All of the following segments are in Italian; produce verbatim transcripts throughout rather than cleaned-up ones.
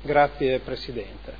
Grazie Presidente.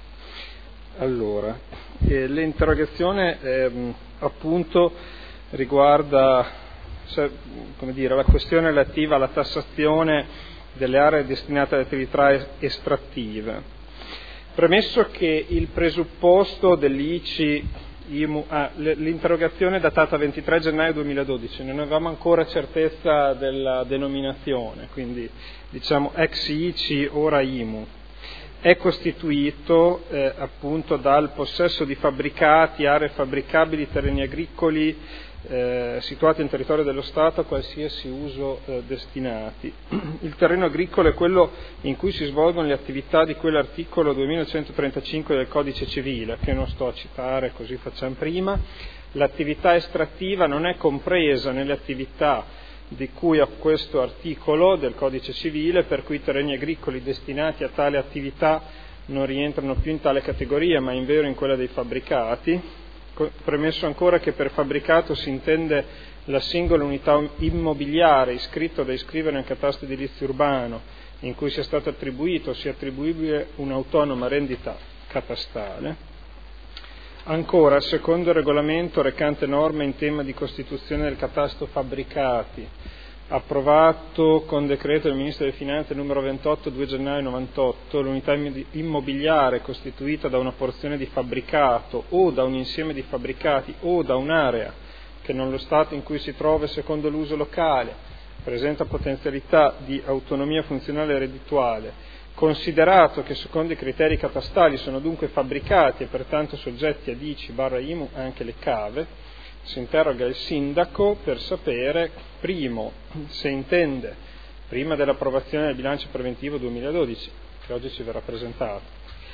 Allora, eh, l'interrogazione ehm, appunto riguarda cioè, come dire, la questione relativa alla tassazione delle aree destinate alle attività estrattive. Premesso che il presupposto dell'I C I I M U, ah, l'interrogazione è datata ventitré gennaio duemiladodici, non avevamo ancora certezza della denominazione, quindi diciamo ex I C I, ora I M U. È costituito eh, appunto dal possesso di fabbricati, aree fabbricabili, terreni agricoli eh, situati in territorio dello Stato a qualsiasi uso eh, destinati. Il terreno agricolo è quello in cui si svolgono le attività di quell'articolo duemilacentotrentacinque del Codice Civile, che non sto a citare, così facciamo prima. L'attività estrattiva non è compresa nelle attività di cui a questo articolo del Codice Civile, per cui i terreni agricoli destinati a tale attività non rientrano più in tale categoria, ma invero in quella dei fabbricati. Premesso ancora che per fabbricato si intende la singola unità immobiliare iscritta da iscrivere nel catasto edilizio urbano in cui sia stato attribuito o sia attribuibile un'autonoma rendita catastale. Ancora, secondo il regolamento recante norme in tema di costituzione del catasto fabbricati, approvato con decreto del Ministro delle Finanze numero ventotto, due gennaio novantotto, l'unità immobiliare costituita da una porzione di fabbricato o da un insieme di fabbricati o da un'area che nello Stato in cui si trova secondo l'uso locale presenta potenzialità di autonomia funzionale e reddituale, considerato che secondo i criteri catastali sono dunque fabbricati e pertanto soggetti ad I C I barra I M U anche le cave, si interroga il sindaco per sapere, primo, se intende, prima dell'approvazione del bilancio preventivo duemiladodici, che oggi ci verrà presentato,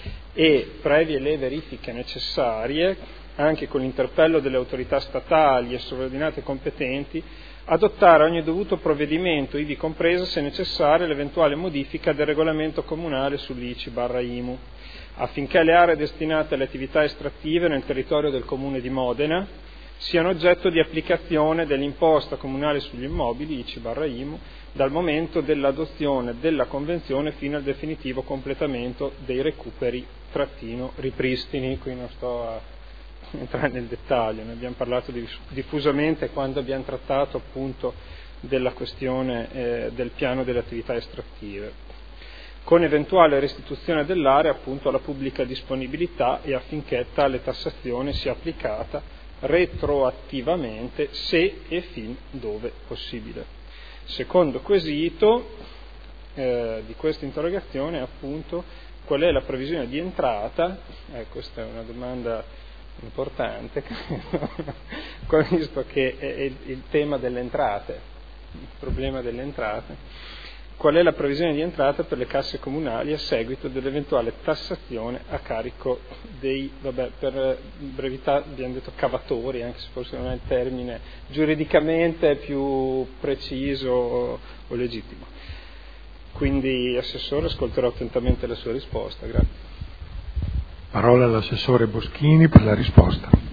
e previe le verifiche necessarie, anche con l'interpello delle autorità statali e sovraordinate competenti, adottare ogni dovuto provvedimento, ivi compresa, se necessaria, l'eventuale modifica del regolamento comunale sull'I C I barra I M U, affinché le aree destinate alle attività estrattive nel territorio del Comune di Modena siano oggetto di applicazione dell'imposta comunale sugli immobili, I C I barra I M U, dal momento dell'adozione della Convenzione fino al definitivo completamento dei recuperi trattino ripristini. Qui non sto a entrare nel dettaglio, ne abbiamo parlato diffusamente quando abbiamo trattato appunto della questione eh, del piano delle attività estrattive, con eventuale restituzione dell'area appunto alla pubblica disponibilità e affinché tale tassazione sia applicata retroattivamente se e fin dove possibile. Secondo quesito eh, di questa interrogazione è appunto qual è la previsione di entrata, eh, questa è una domanda importante, visto che è il, il tema delle entrate, il problema delle entrate, qual è la previsione di entrata per le casse comunali a seguito dell'eventuale tassazione a carico dei, vabbè, per brevità abbiamo detto cavatori, anche se forse non è il termine giuridicamente più preciso o, o legittimo. Quindi, Assessore, ascolterò attentamente la sua risposta. Grazie. Parola all'assessore Boschini per la risposta.